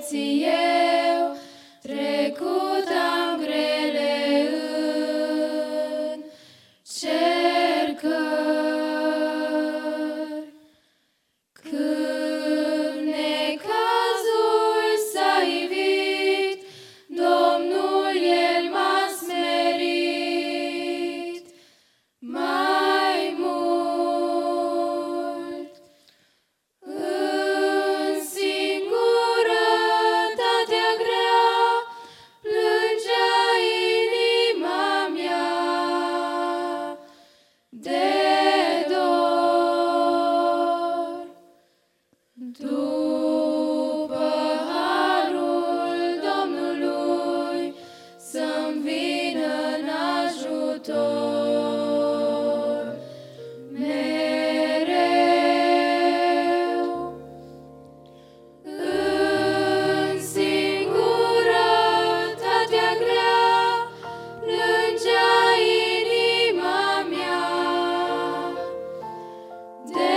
vieții eu trecut am grele încercări. Când necazul s-a ivit, Domnul El m-a smerit mai mult. În singurătatea grea plângea inima mea de dor. După harul Domnului să-mi vină în ajutor mereu. În singurătatea grea plângea inima mea de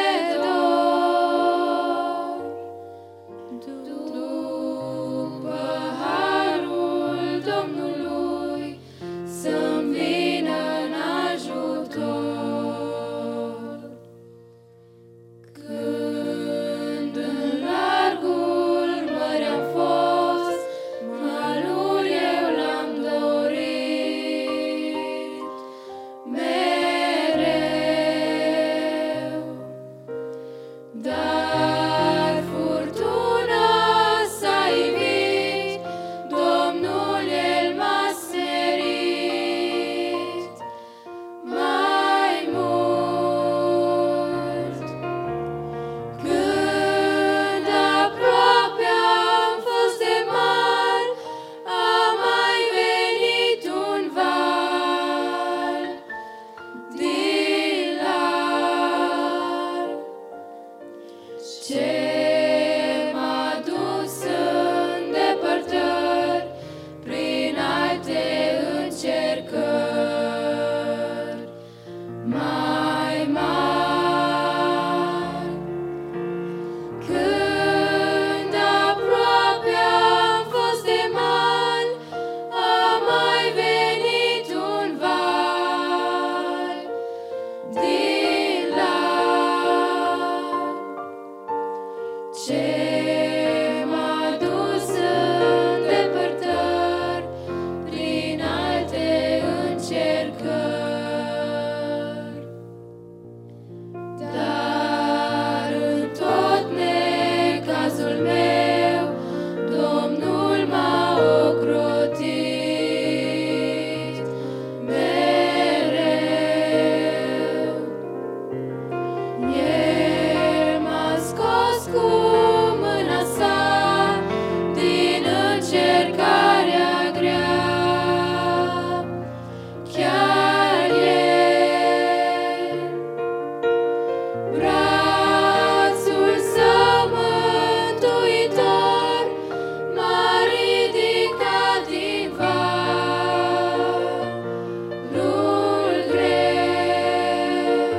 dor. După harul Domnului să-mi vină în ajutor. Când în largul mări am fost, malul eu l-am dorit mereu. Dar furtuna s-a ivit, Domnul El m-a smerit mai mult. Când aproape am fost de mal, a mai venit un val din lar ce m-a dus în depărtări prin alte încercări mai mari. Când aproape am fost de mal, a mai venit un val din lar ce m-a dus în depărtări prin alte încercări. Dar în tot necazul meu, Domnul m-a ocrotit mereu. El m-a scos cu mâna sa din încercarea grea. Chiar El, brațul Său mântuitor, m-a ridicat din valul greu.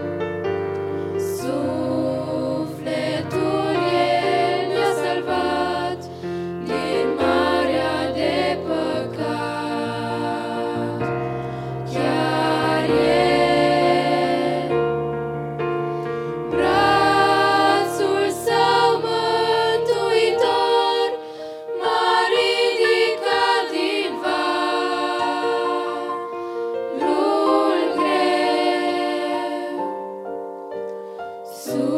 Sufletul El mi-a salvat din marea de păcat. Chiar El, brațul Său mântuitor, m-a ridicat din valul greu.